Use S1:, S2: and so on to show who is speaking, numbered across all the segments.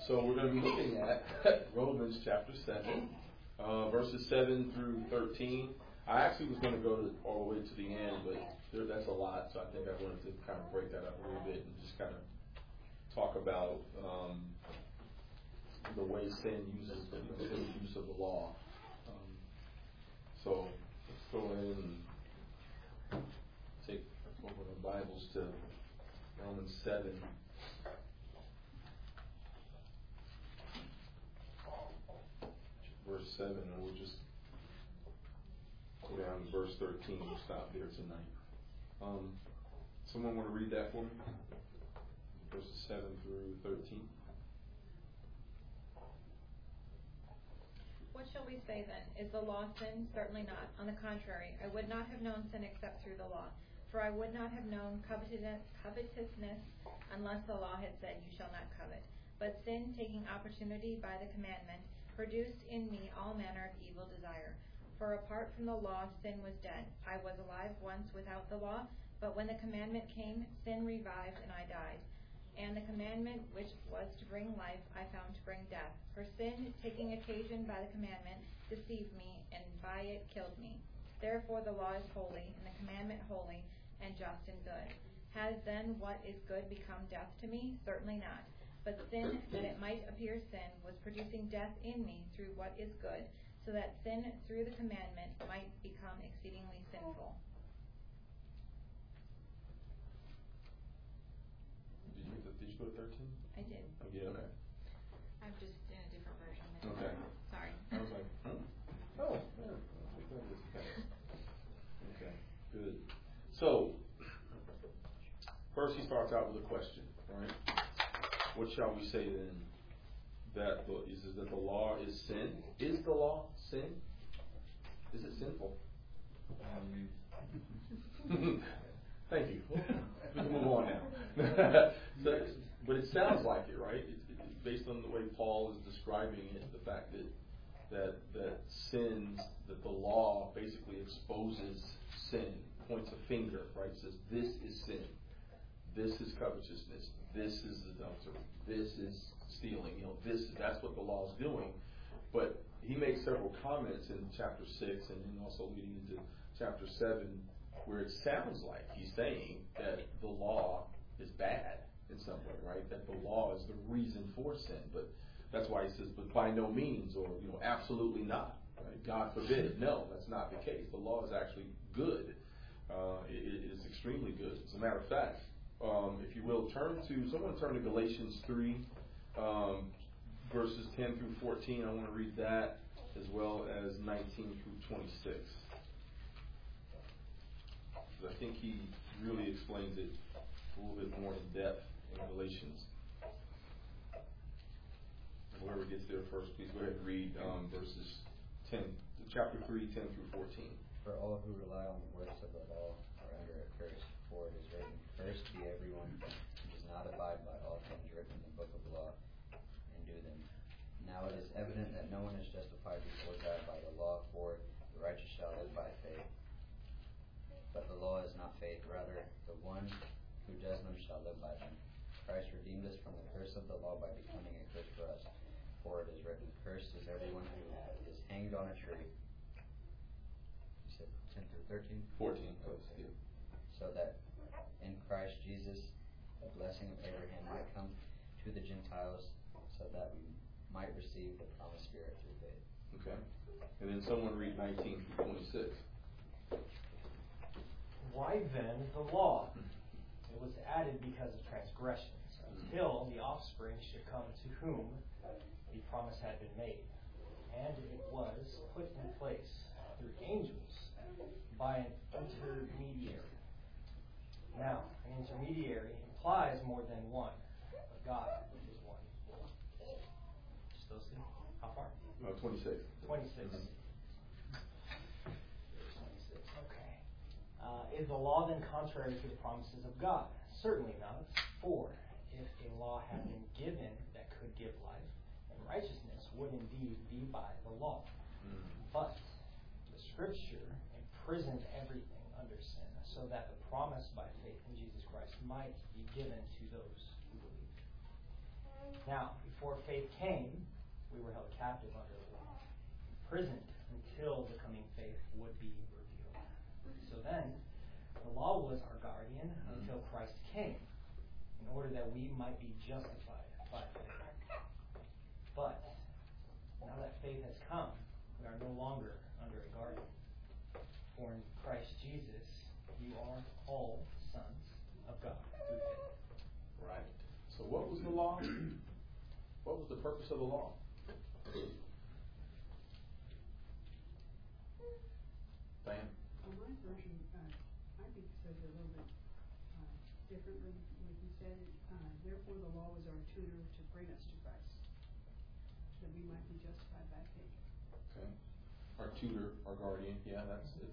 S1: So we're going to be looking at Romans chapter 7, verses 7 through 13. I actually was going to go all the way to the end, but that's a lot, so I think I wanted to kind of break that up a little bit and just kind of talk about the way sin uses the use of the law. So let's go ahead and take over the Bibles to Romans 7. Verse 7, and we'll just go down to verse 13. We'll stop there tonight. Someone want to read that for me? Verses 7 through 13.
S2: What shall we say then? Is the law sin? Certainly not. On the contrary, I would not have known sin except through the law. For I would not have known covetousness unless the law had said, "You shall not covet." But sin, taking opportunity by the commandment, produced in me all manner of evil desire. For apart from the law, sin was dead. I was alive once without the law, but when the commandment came, sin revived and I died. And the commandment which was to bring life, I found to bring death. For sin, taking occasion by the commandment, deceived me, and by it killed me. Therefore the law is holy, and the commandment holy, and just and good. Has then what is good become death to me? Certainly not. But sin, that it might appear sin, was producing death in me through what is good, so that sin through the commandment might become exceedingly sinful.
S1: Did you go to 13?
S2: I did.
S1: Oh, yeah, okay.
S2: I'm just in a different version.
S1: Okay.
S2: Sorry.
S1: I was like, oh, yeah. Okay, good. So, first he starts out with a question, right? What shall we say then? That the law is sin? Is the law sin? Is it sinful? Thank you. We can move on now. But it sounds like it, right? Based on the way Paul is describing it, the fact that sins, that the law basically exposes sin, points a finger, right? It says this is sin, this is covetousness, this is adultery, this is stealing. That's what the law is doing. But he makes several comments in chapter 6 and then also leading into chapter 7 where it sounds like he's saying that the law is bad in some way, right? That the law is the reason for sin. But that's why he says, but by no means, or absolutely not. Right? God forbid. No, that's not the case. The law is actually good. It is extremely good. As a matter of fact, if you will, someone turn to Galatians 3, verses 10 through 14. I want to read that as well as 19 through 26. I think he really explains it a little bit more in depth in Galatians. Whoever gets there first, please go ahead and read verses 10, chapter 3, 10 through 14.
S3: For all who rely on the works of the law are under a curse, for it is written, "Cursed be everyone who does not abide by all things written in the book of the law and do them." Now it is evident that no one is justified before God by the law, for the righteous shall live by faith. But the law is not faith, rather the one who does them shall live by them. Christ redeemed us from the curse of the law by becoming a curse for us. For it is written, "Cursed is everyone who is hanged on a tree." You said 10 through 13?
S1: 14.
S3: Okay. So that in Christ Jesus the blessing of Abraham might come to the Gentiles, so that we might receive the promised Spirit through faith.
S1: Okay. And then someone read 19 through 26.
S4: Why then the law? It was added because of transgressions, until the offspring should come to whom the promise had been made. And it was put in place through angels by an intermediary. Now, an intermediary implies more than one, but God is one. Just those two? How far?
S1: 26.
S4: 26. Mm-hmm. 26. Okay. Is the law then contrary to the promises of God? Certainly not. For if a law had been given that could give life, then righteousness would indeed be by the law. Mm-hmm. But the Scripture imprisoned everything under sin, so that the promise by faith in Jesus Christ might be given to those who believe. Now, before faith came, we were held captive under the law, imprisoned until the coming faith would be revealed. So then, the law was our guardian until Christ came, in order that we might be justified by faith. But now that faith has come, we are no longer under a guardian. For in Christ Jesus, you are all sons of God through faith.
S1: Right. So what was the law? What was the purpose of the law? Diane?
S5: My version, I think it says it a little bit differently. Like you said, therefore the law was our tutor to bring us to Christ, that we might be justified by faith.
S1: Okay. Our tutor, our guardian. Yeah, that's the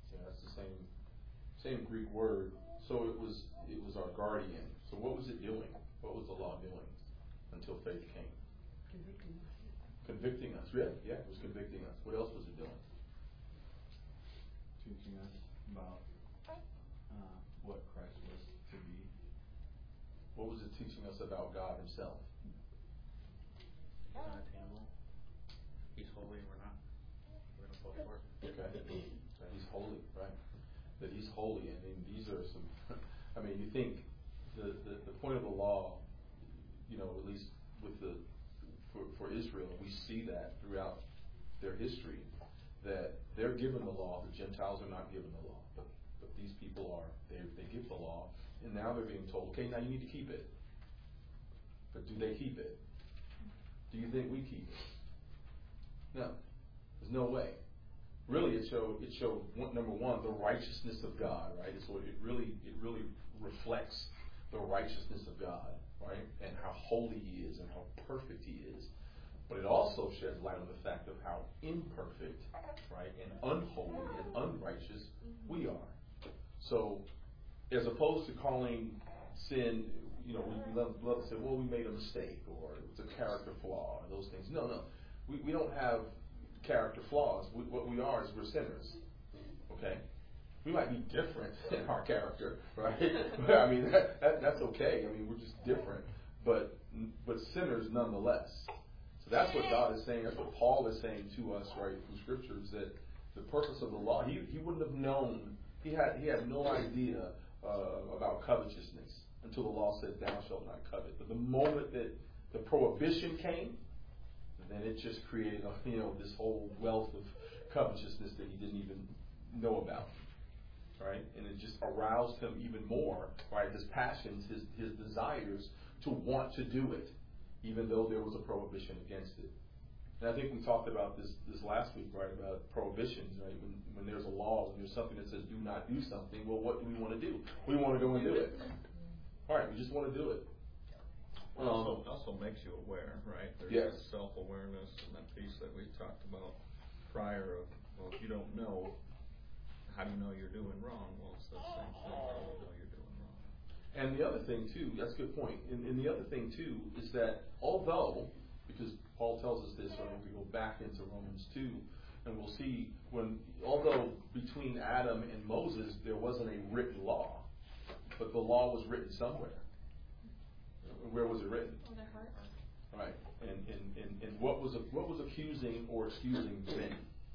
S1: same Greek word. So it was our guardian. So what was it doing? What was the law doing until faith came?
S5: Convicting us.
S1: Convicting us. Yeah, it was convicting us. What else was it doing?
S6: Teaching us about what Christ was to be.
S1: What was it teaching us about God Himself?
S7: He's unattainable. He's holy, we're not. We're going to fall short.
S1: Okay. That He's holy, right? That He's holy. I mean, these are some. I mean, you think the point of the law, at least with for Israel, we see that throughout their history, that they're given the law. The Gentiles are not given the law, but these people are. They give the law, and now they're being told, okay, now you need to keep it. But do they keep it? Do you think we keep it? No. There's no way. Really, it showed number one, the righteousness of God, right? So it really reflects the righteousness of God, right? And how holy He is and how perfect He is. But it also sheds light on the fact of how imperfect, right, and unholy and unrighteous we are. So, as opposed to calling sin, we love to say, well, we made a mistake, or it's a character flaw, or those things. No. We don't have character flaws. What we are is we're sinners. Okay? We might be different in our character, right? I mean, that's okay. I mean, we're just different. But sinners nonetheless. So that's what God is saying. That's what Paul is saying to us, right, through Scriptures, that the purpose of the law, he wouldn't have known, he had no idea about covetousness until the law said, thou shalt not covet. But the moment that the prohibition came, then it just created this whole wealth of covetousness that he didn't even know about, right? And it just aroused him even more, right? His passions, his desires to want to do it, even though there was a prohibition against it. And I think we talked about this last week, right? About prohibitions, right? When there's a law, when there's something that says do not do something, well, what do we want to do? We want to go and do it. All right, we just want to do it.
S6: Also makes you aware, right? There's
S1: Yes.
S6: that self-awareness and that piece that we talked about prior of, well, if you don't know, how do you know you're doing wrong? Well, it's the same thing. How do you know you're doing wrong?
S1: And the other thing, too, that's a good point. And the other thing, too, is that although, because Paul tells us this, when we go back into Romans 2, and we'll see although between Adam and Moses there wasn't a written law, but the law was written somewhere. Where was it written?
S2: On their heart.
S1: Right. And what was accusing or excusing sin?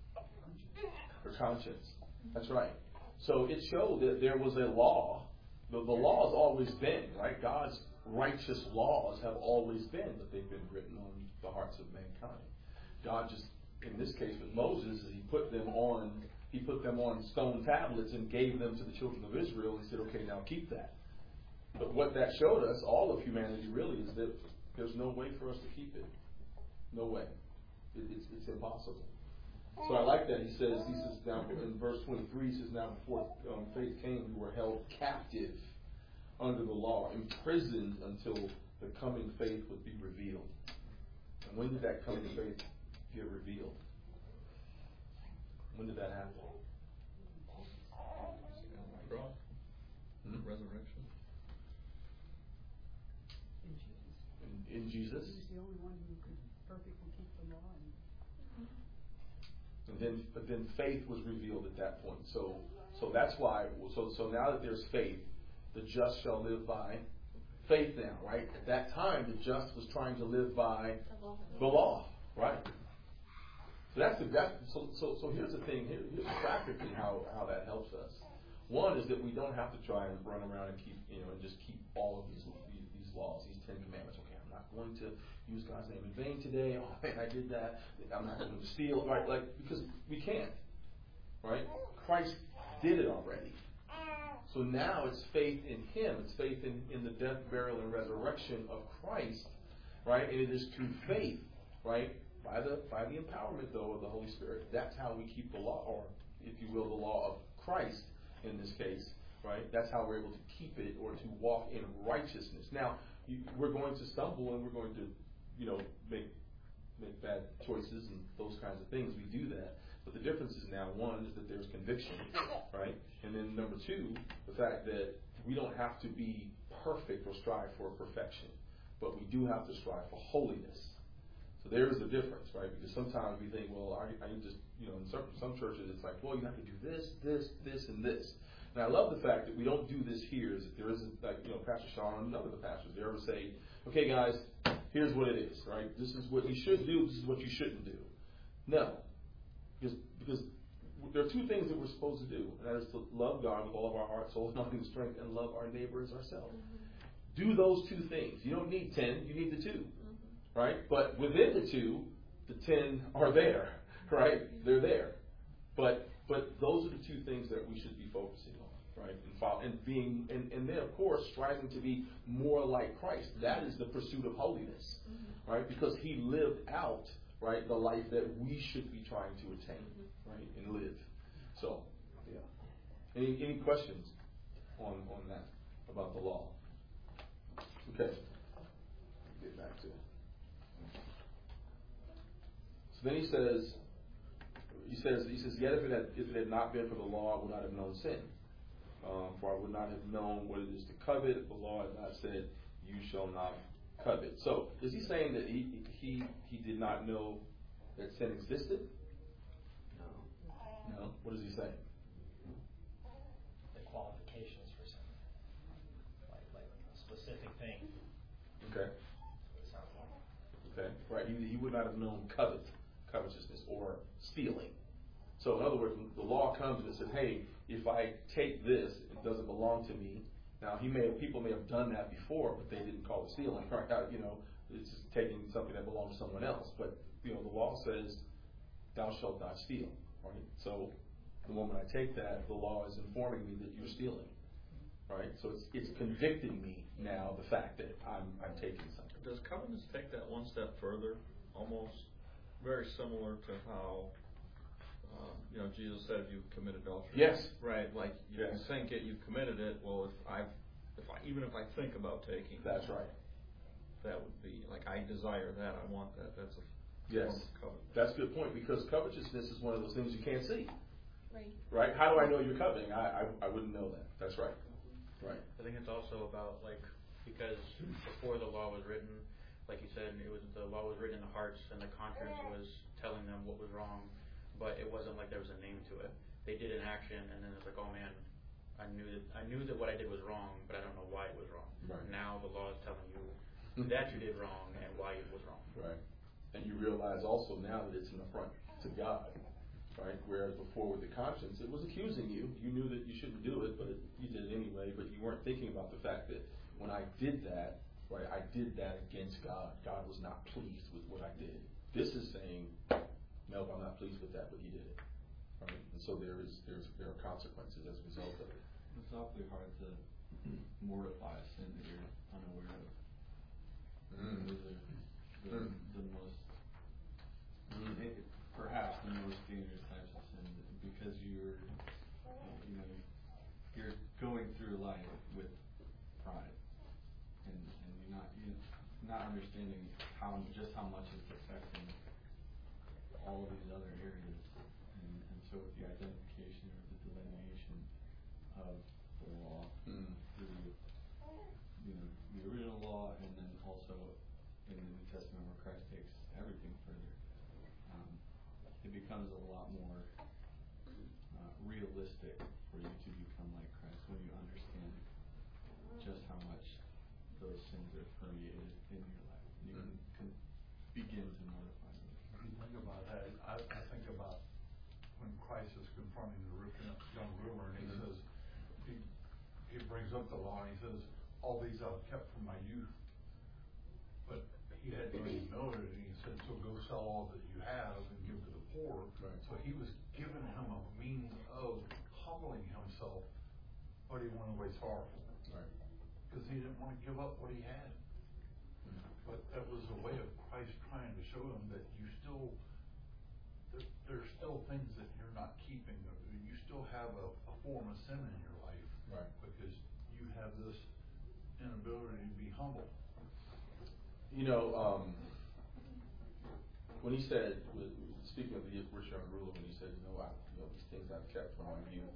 S1: Their conscience. That's right. So it showed that there was a law. The law has always been, right? God's righteous laws have always been, but they've been written on the hearts of mankind. God just, in this case with Moses, he put them on stone tablets and gave them to the children of Israel. He said, okay, now keep that. But what that showed us, all of humanity really, is that there's no way for us to keep it. No way. It's impossible. So I like that. He says now in verse 23, he says, now before faith came, we were held captive under the law, imprisoned until the coming faith would be revealed. And when did that coming faith get revealed? When did that happen?
S6: Cross. Resurrection.
S5: In Jesus.
S1: In Jesus.
S5: He was the only one who could perfectly keep the law.
S1: But then faith was revealed at that point. So that's why. So now that there's faith, the just shall live by faith now, right? At that time, the just was trying to live by the law, right? So here's the thing. Here's practically how that helps us. One is that we don't have to try and run around and keep, and just keep all of these laws, these 10 commandments. Okay, I'm not going to use God's name in vain today. Oh man, I did that. I'm not going to steal, right? Because we can't, right? Christ did it already. So now it's faith in Him. It's faith in the death, burial, and resurrection of Christ, right? And it is through faith, right? By the empowerment, though, of the Holy Spirit. That's how we keep the law, or if you will, the law of Christ in this case, right? That's how we're able to keep it or to walk in righteousness. Now, we're going to stumble and we're going to, make bad choices and those kinds of things. We do that. But the difference is now, one, is that there's conviction, right? And then number two, the fact that we don't have to be perfect or strive for perfection, but we do have to strive for holiness. So there's the difference, right? Because sometimes we think, well, I just, in some churches it's like, well, you have to do this, and this. And I love the fact that we don't do this here. Is that there isn't, like, Pastor Sean and none of the pastors, they ever say, okay, guys, here's what it is, right? This is what you should do, this is what you shouldn't do. No. Because there are two things that we're supposed to do, and that is to love God with all of our heart, soul, mind, and strength, and love our neighbor as ourselves. Do those two things. You don't need 10, you need the 2. Right? But within the 2, the 10 are there, right? They're there. But those are the 2 things that we should be focusing on, right? And then of course striving to be more like Christ. That is the pursuit of holiness, right? Because He lived out, right, the life that we should be trying to attain, right, and live. So, yeah. Any questions on that about the law? Okay. Get back to it. So then he says, yet if it had not been for the law, I would not have known sin. For I would not have known what it is to covet if the law had not said, you shall not covet. So is he saying that he did not know that sin existed? No. What is he saying?
S4: The qualifications for sin, like a specific thing.
S1: Okay.
S4: That's what it sounds like.
S1: Okay. Right. He would not have known covetousness or stealing. So in other words, the law comes and says, hey, if I take this, it doesn't belong to me. Now people may have done that before, but they didn't call it stealing, right? It's just taking something that belongs to someone else. But the law says, thou shalt not steal, right? So the moment I take that, the law is informing me that you're stealing, right? So it's convicting me now, the fact that I'm taking something.
S6: Does covenants take that one step further? Almost very similar to how Jesus said you committed adultery.
S1: Yes.
S6: Right. Like you
S1: Yes.
S6: think it, you've committed it. Well, even if I think about taking,
S1: That's right.
S6: That would be like I desire that. I want that. That's a
S1: Yes.
S6: form of covenant.
S1: That's a good point, because covetousness is one of those things you can't see.
S2: Right.
S1: Right? How do I know you're coveting? I wouldn't know that. That's right. Right.
S7: I think it's also about because before the law was written, like you said, the law was written in the hearts, and the conscience was telling them what was wrong, but it wasn't like there was a name to it. They did an action, and then it's like, oh man, I knew that what I did was wrong, but I don't know why it was wrong.
S1: Right.
S7: Now the law is telling you that you did wrong and why it was wrong.
S1: Right. And you realize also now that it's an affront to God, right? Whereas before with the conscience, it was accusing you. You knew that you shouldn't do it, but you did it anyway. But you weren't thinking about the fact that when I did that, right, I did that against God. God was not pleased with what I did. This is saying, no, I'm not pleased with that, but you did it. Right? And so there are consequences as a result of it.
S8: It's awfully hard to mortify a sin that you're unaware of. Those are the most, perhaps the most dangerous types of sin, because you're going through life with pride, and you're not understanding just how much it's affecting all of these other areas, and so with the identification or the delineation of the law through the original law, and then also in the New Testament where Christ takes everything further, it becomes a lot more realistic for you to become like Christ when you understand just how much the those sins are permeated in your life. You can begin to mortify them.
S9: If you think about that, I think about when Christ is confronting the young ruler, and he says, he brings up the law, and he says, all these I've kept from my youth. But he had no humility, and he said, so go sell all that you have and give to the poor.
S8: Right.
S9: So he was giving him a means of humbling himself, but he went away sorrowful.
S8: Right.
S9: Because he didn't want to give up what he had. But that was a way of Christ trying to show him that you still, there's still things that you're not keeping. You still have a form of sin in your life.
S8: Right.
S9: Because you have this inability to be humble.
S1: You know, when he said, speaking of the rich young ruler, when he said, these things I've kept from my youth,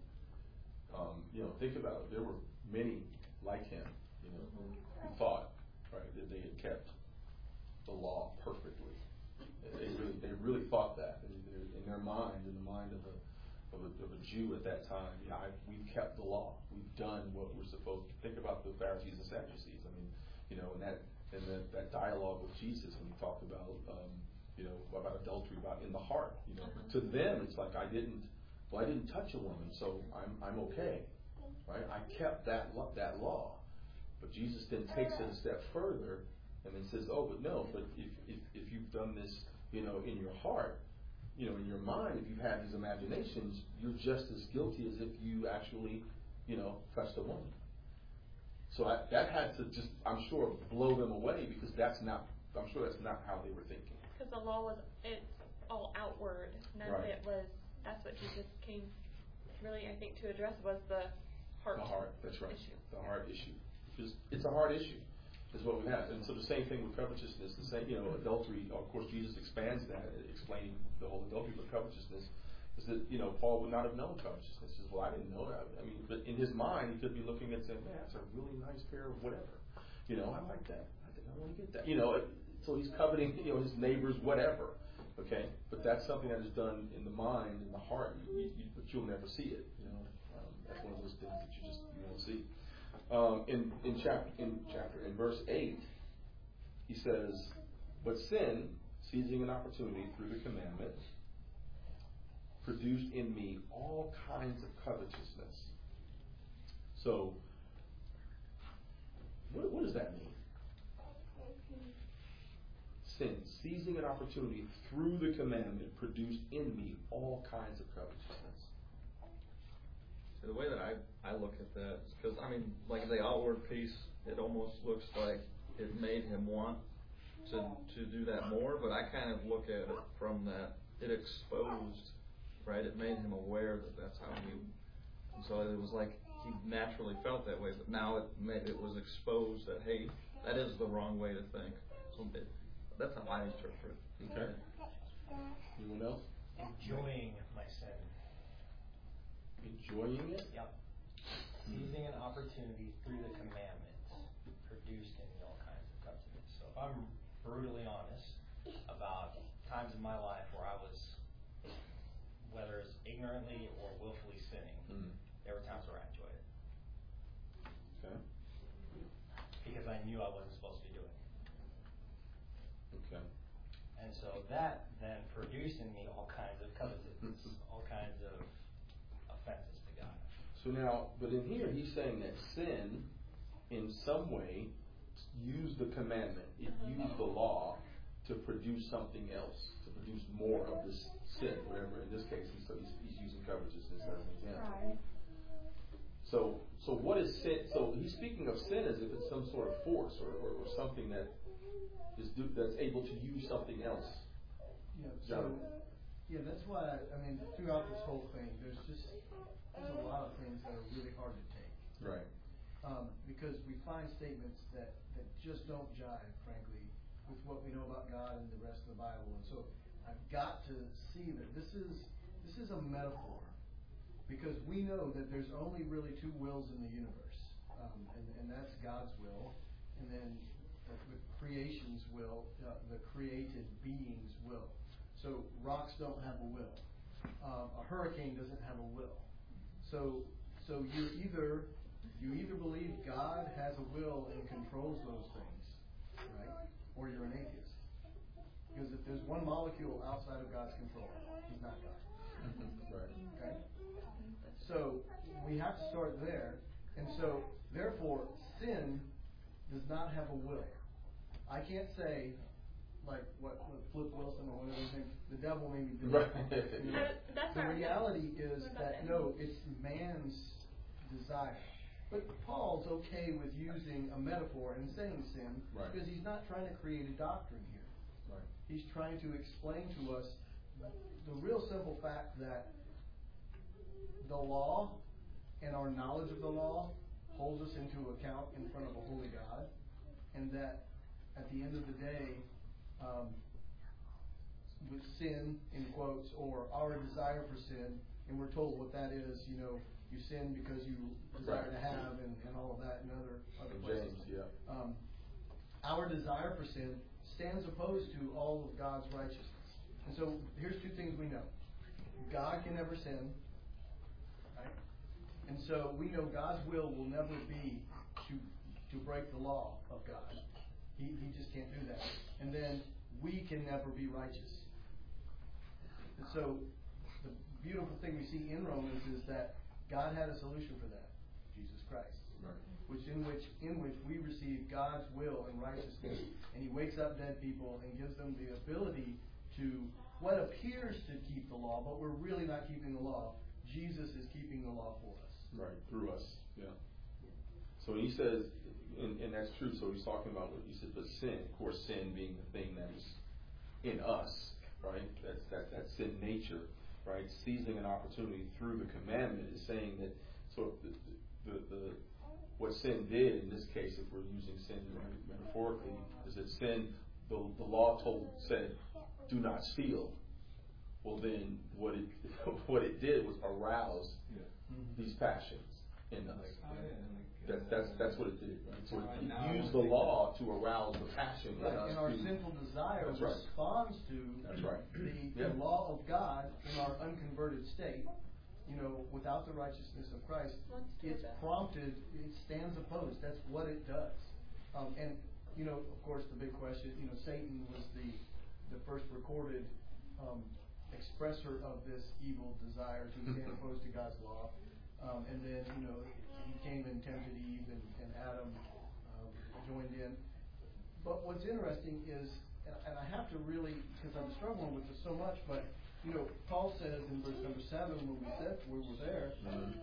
S1: think about it. There were many like him, who thought, right, that they had kept the law perfectly. They really thought that in their mind, in the mind of a Jew at that time. We've kept the law. We've done what we're supposed to. Think about the Pharisees and Sadducees. I mean, and that dialogue with Jesus when he talked about about adultery, about in the heart. To them it's like I didn't touch a woman, so I'm okay, right? I kept that law. But Jesus then takes it a step further and then says, but if you've done this, in your heart, in your mind, if you've had these imaginations, you're just as guilty as if you actually, touched a woman. So that had to just, I'm sure, blow them away because I'm sure that's not how they were thinking.
S10: Because the law it's all outward, and that's what Jesus came really, I think, to address was the heart.
S1: The heart, that's right.
S10: Issue.
S1: The heart issue. Because it's a hard issue, is what we have. And so the same thing with covetousness, the same, adultery, of course, Jesus expands that, explaining the whole adultery, but covetousness is that, Paul would not have known covetousness. He says, well, I didn't know that. I mean, but in his mind, he could be looking and saying, man, that's a really nice pair of whatever. I like that. I think I want to get that. So he's coveting, his neighbor's whatever. Okay? But that's something that is done in the mind, in the heart, but you'll never see it. That's one of those things that you won't see. In verse 8, he says, but sin, seizing an opportunity through the commandment, produced in me all kinds of covetousness. So, what does that mean? Sin, seizing an opportunity through the commandment, produced in me all kinds of covetousness.
S6: So the way that I look at that is because, like the outward piece, it almost looks like it made him want to do that more, but I kind of look at it from that it exposed, right? It made him aware that that's how he, and so it was like he naturally felt that way, but now it was exposed that, hey, that is the wrong way to think. So that's how I interpret it.
S1: Okay. Anyone else?
S4: Enjoying my sin.
S1: Enjoying it?
S4: Yep. Seizing an opportunity through the commandment produced in me all kinds of covetousness. So if I'm brutally honest about times in my life where I was, whether it's ignorantly or willfully sinning, there were times where I enjoyed it.
S1: Okay.
S4: Because I knew I wasn't supposed to be doing it.
S1: Okay.
S4: And so that then produced in me all kinds of covetousness, all kinds of offenses to God.
S1: So now, but in here, he's saying that sin, in some way, used the commandment. It used the law to produce something else, to produce more of this sin, whatever. In this case, he's using covetousness as an example. So what is sin? So he's speaking of sin as if it's some sort of force or something that's able to use something else.
S11: That's why throughout this whole thing, there's a lot of things that are really hard to take.
S1: Right.
S11: Because we find statements that just don't jive, frankly, with what we know about God and the rest of the Bible. And so I've got to see that this is a metaphor, because we know that there's only really two wills in the universe, and that's God's will, and then the creation's will, the created being's will. So rocks don't have a will. A hurricane doesn't have a will. So you're either You either believe God has a will and controls those things, right? Or you're an atheist. Because if there's one molecule outside of God's control, he's not God.
S1: Right.
S11: Okay? So we have to start there. And so, therefore, sin does not have a will. I can't say, like what Flip Wilson or whatever his name, the devil made me do it. You know?
S10: That's
S11: The
S10: our
S11: reality is
S10: What about
S11: that,
S10: that?
S11: no, it's man's desire. But Paul's okay with using a metaphor and saying sin
S1: Right.
S11: because he's not trying to create a doctrine here.
S1: Right.
S11: He's trying to explain to us the real simple fact that the law and our knowledge of the law holds us into account in front of a holy God, and that at the end of the day, with sin, in quotes, or our desire for sin, and we're told what that is, you know, you sin because you desire to have, and all of that, and other places.
S1: James, yeah.
S11: Our desire for sin stands opposed to all of God's righteousness. And so here's two things we know. God can never sin. Right? And so we know God's will never be to break the law of God. He just can't do that. And then we can never be righteous. And so the beautiful thing we see in Romans is that God had a solution for that. Jesus Christ.
S1: Right.
S11: In which we receive God's will and righteousness, and He wakes up dead people and gives them the ability to what appears to keep the law, but we're really not keeping the law. Jesus is keeping the law for us.
S1: Right, through us, yeah. So when he says, and that's true, so he's talking about what he said, but sin, of course, sin being the thing that is in us, right? That's sin nature, right? Seizing an opportunity through the commandment is saying that, so the what sin did in this case, if we're using sin metaphorically, is that sin, the law said, do not steal. Well, then what it did was arouse these passions in us. That's what it did. Right? So it used the law to arouse the passion in us.
S11: And our sinful desire responds to the law of God in our unconverted state. You know, without the righteousness of Christ, it's prompted, it stands opposed. That's what it does. And, you know, of course, the big question, you know, Satan was the first recorded expresser of this evil desire to stand opposed to God's law. And then, you know, he came and tempted Eve, and Adam joined in. But what's interesting is, and I have to really, because I'm struggling with this so much, but you know, Paul says in verse number 7, when we were there,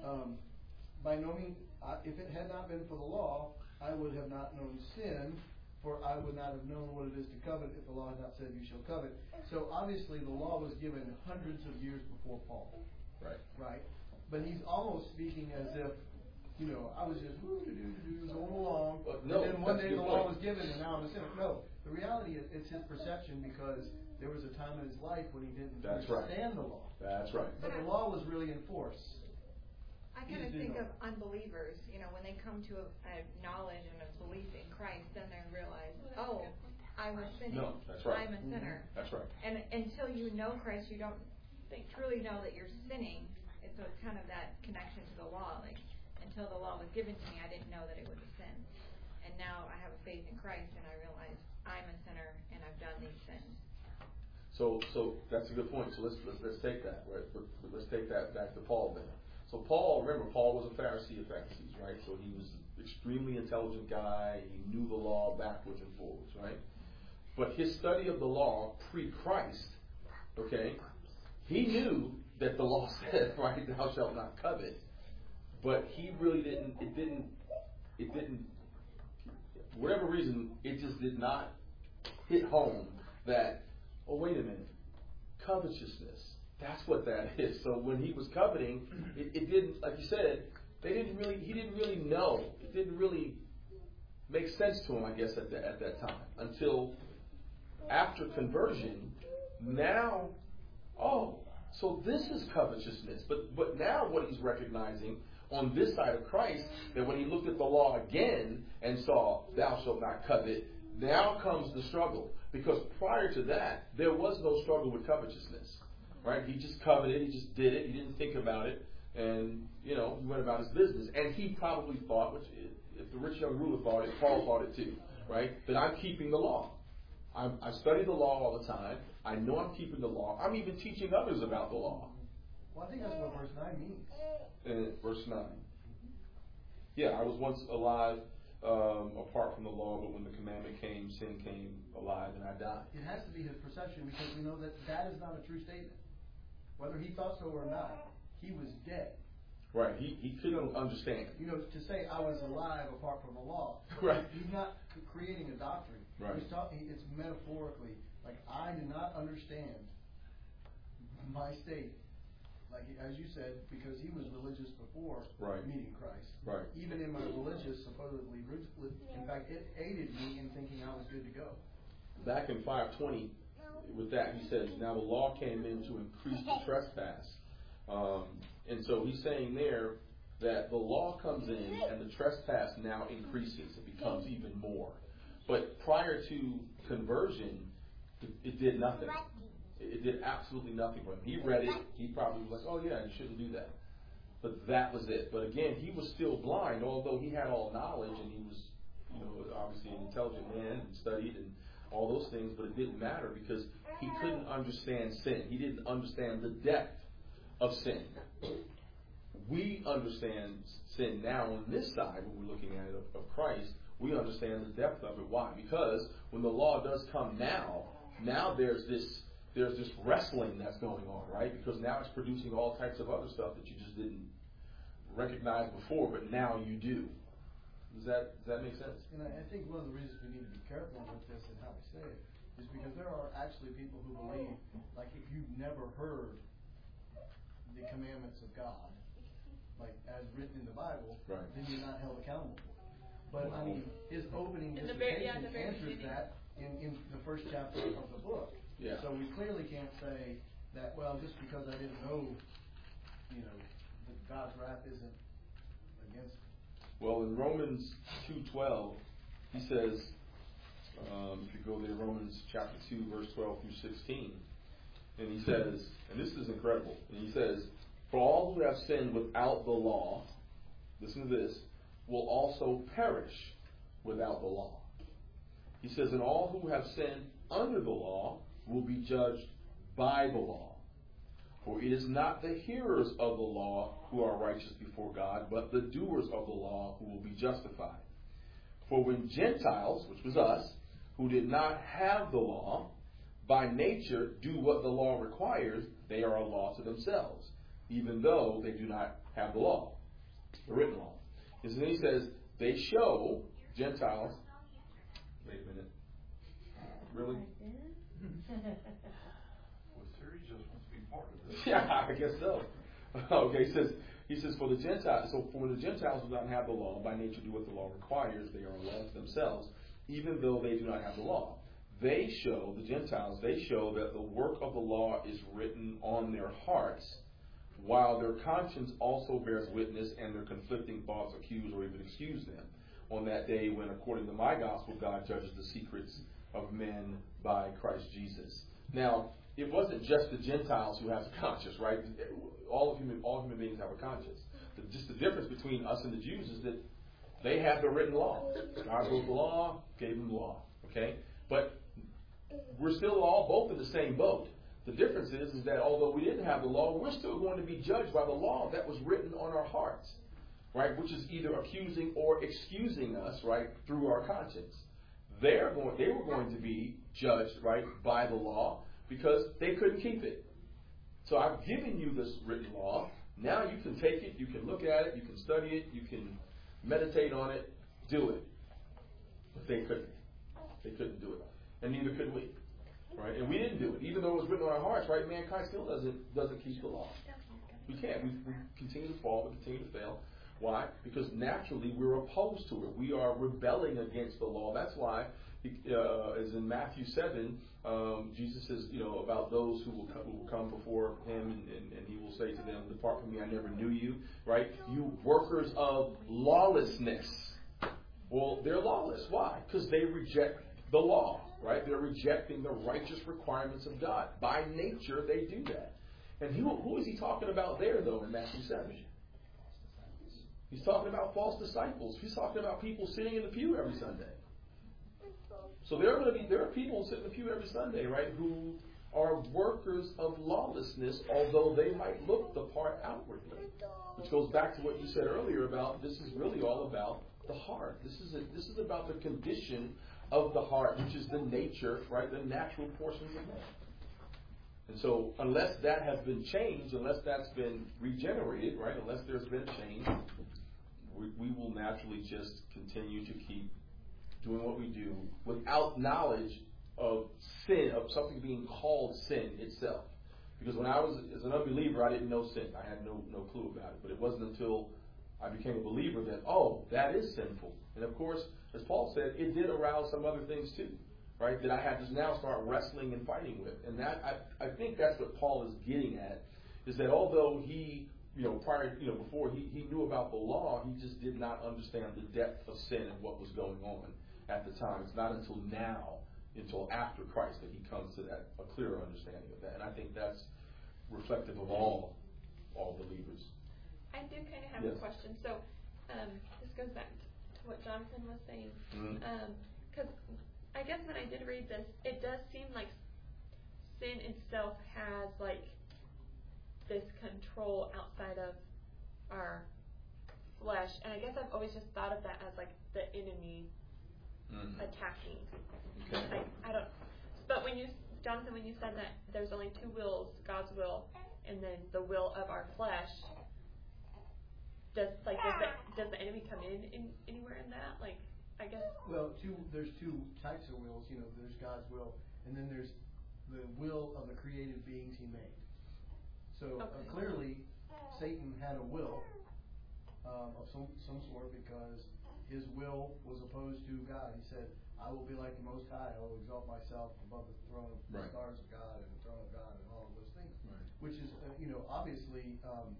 S11: by no means, if it had not been for the law, I would have not known sin, for I would not have known what it is to covet if the law had not said you shall covet. So obviously the law was given hundreds of years before Paul. Right? But he's almost speaking as if, you know, I was just going along, and then one day the law was given and now I'm a sinner. No, the reality is it's his perception, because there was a time in his life when he didn't understand the law.
S1: That's right.
S11: But the law was really in force.
S2: I kind of think of unbelievers, you know, when they come to a knowledge and a belief in Christ, then they realize, oh, I was sinning.
S1: No, that's right.
S2: I'm a sinner.
S1: That's right.
S2: And until you know Christ, you don't truly know that you're sinning. And so it's kind of that connection to the law. Like, until the law was given to me, I didn't know that it was a sin. And now I have a faith in Christ, and I realize I'm a sinner and I've done these sins.
S1: So that's a good point. So let's take that, right? Let's take that back to Paul then. So Paul, remember, Paul was a Pharisee of Pharisees, right? So he was an extremely intelligent guy. He knew the law backwards and forwards, right? But his study of the law pre-Christ, okay, he knew that the law said, right, thou shalt not covet. But he really didn't, for whatever reason, it just did not hit home that, oh, wait a minute, covetousness. That's what that is. So when he was coveting, it didn't, like you said, he didn't really know. It didn't really make sense to him, I guess, at that time. Until after conversion, now, so this is covetousness. But now what he's recognizing on this side of Christ, that when he looked at the law again and saw, thou shalt not covet, now comes the struggle. Because prior to that, there was no struggle with covetousness. Right? He just coveted, he just did it, he didn't think about it, and, you know, he went about his business. And he probably thought, which if the rich young ruler thought it, Paul thought it too, right? That I'm keeping the law. I study the law all the time. I know I'm keeping the law. I'm even teaching others about the law.
S11: Well, I think that's what verse 9 means.
S1: And verse 9. Yeah, I was once alive apart from the law, but when the commandment came, sin came alive, and I died.
S11: It has to be his perception, because we know that that is not a true statement. Whether he thought so or not, he was dead.
S1: Right, he couldn't understand.
S11: You know, to say I was alive apart from the law,
S1: right.
S11: He's not creating a doctrine.
S1: Right.
S11: He's talking, it's metaphorically, like, I do not understand my state. Like, as you said, because he was religious before
S1: right.
S11: meeting Christ.
S1: Right.
S11: Even in my religious, supposedly, in fact, it aided me in thinking I was good to go.
S1: Back in 520, with that, he says, now the law came in to increase the trespass. And so he's saying there that the law comes in and the trespass now increases. It becomes even more. But prior to conversion, it did nothing. It did absolutely nothing for him. He read it. He probably was like, oh, yeah, you shouldn't do that. But that was it. But again, he was still blind, although he had all knowledge and he was, you know, obviously an intelligent man and studied and all those things, but it didn't matter because he couldn't understand sin. He didn't understand the depth of sin. We understand sin now on this side, when we're looking at it of Christ. We understand the depth of it. Why? Because when the law does come now there's this wrestling that's going on, right? Because now it's producing all types of other stuff that you just didn't recognize before, but now you do. Does that make sense?
S11: And I think one of the reasons we need to be careful with this and how we say it is because there are actually people who believe, like, if you've never heard the commandments of God, like as written in the Bible,
S1: right.
S11: then you're not held accountable for it. But I mean, his opening dissertation answers that in the first chapter of the book.
S1: Yeah.
S11: So we clearly can't say that, well, just because I didn't know, you know, that God's wrath isn't against me.
S1: Well, in Romans 2:12, he says, if you go there, Romans chapter 2, verse 12 through 16, and he says, and this is incredible, and he says, for all who have sinned without the law, listen to this, will also perish without the law. He says, and all who have sinned under the law will be judged by the law. For it is not the hearers of the law who are righteous before God, but the doers of the law who will be justified. For when Gentiles, which was us, who did not have the law, by nature do what the law requires, they are a law to themselves, even though they do not have the law, the written law. And so then he says, they show, Gentiles, wait a minute, really?
S9: Well, Terry just wants to be part of this.
S1: Yeah, I guess so. Okay, he says, for the Gentiles, so for when the Gentiles do not have the law, by nature do what the law requires, they are a law to themselves, even though they do not have the law. They show, the Gentiles, they show that the work of the law is written on their hearts, while their conscience also bears witness and their conflicting thoughts accuse or even excuse them on that day when, according to my gospel, God judges the secrets of men by Christ Jesus. Now, it wasn't just the Gentiles who have a conscience, right? All human beings have a conscience. Just the difference between us and the Jews is that they have the written law. God wrote the law, gave them the law. Okay? But we're still all both in the same boat. The difference is that although we didn't have the law, we're still going to be judged by the law that was written on our hearts, right? Which is either accusing or excusing us, right, through our conscience. They were going to be judged, right, by the law because they couldn't keep it. So I've given you this written law. Now you can take it, you can look at it, you can study it, you can meditate on it, do it. But they couldn't. They couldn't do it. And neither could we. Right? And we didn't do it. Even though it was written on our hearts, right? Mankind still doesn't keep the law. We can't. We continue to fall, we continue to fail. Why? Because naturally we're opposed to it. We are rebelling against the law. That's why, as in Matthew 7, Jesus says, about those who will come before him, and he will say to them, depart from me, I never knew you. Right? You workers of lawlessness. Well, they're lawless. Why? Because they reject the law. Right? They're rejecting the righteous requirements of God. By nature, they do that. And who is he talking about there, though, in Matthew 7? He's talking about false disciples. He's talking about people sitting in the pew every Sunday. So there are people sitting in the pew every Sunday, right, who are workers of lawlessness, although they might look the part outwardly. Which goes back to what you said earlier about this is really all about the heart. This is about the condition of the heart, which is the nature, right, the natural portions of man. And so unless that has been changed, unless that's been regenerated, right, unless there's been change, we will naturally just continue to keep doing what we do without knowledge of sin, of something being called sin itself. Because when I was as an unbeliever, I didn't know sin. I had no clue about it. But it wasn't until I became a believer that, that is sinful. And of course, as Paul said, it did arouse some other things too, right, that I had to now start wrestling and fighting with. And that I think that's what Paul is getting at, is that although he, before he knew about the law, he just did not understand the depth of sin and what was going on at the time. It's not until now, until after Christ, that he comes to a clearer understanding of that. And I think that's reflective of all believers.
S10: I do kind of have a question. So this goes back to what Jonathan was saying. Because I guess when I did read this, it does seem like sin itself has like this control outside of our flesh. And I guess I've always just thought of that as like the enemy attacking.
S1: Okay.
S10: I don't. But Jonathan, when you said that there's only two wills, God's will and then the will of our flesh, does the enemy come in anywhere in that? Like, I guess.
S11: Well, there's two types of wills. There's God's will, and then there's the will of the created beings He made. So clearly, Satan had a will of some sort because his will was opposed to God. He said, I will be like the Most High. I will exalt myself above the throne of the stars of God and the throne of God and all of those things. Right. Which is, obviously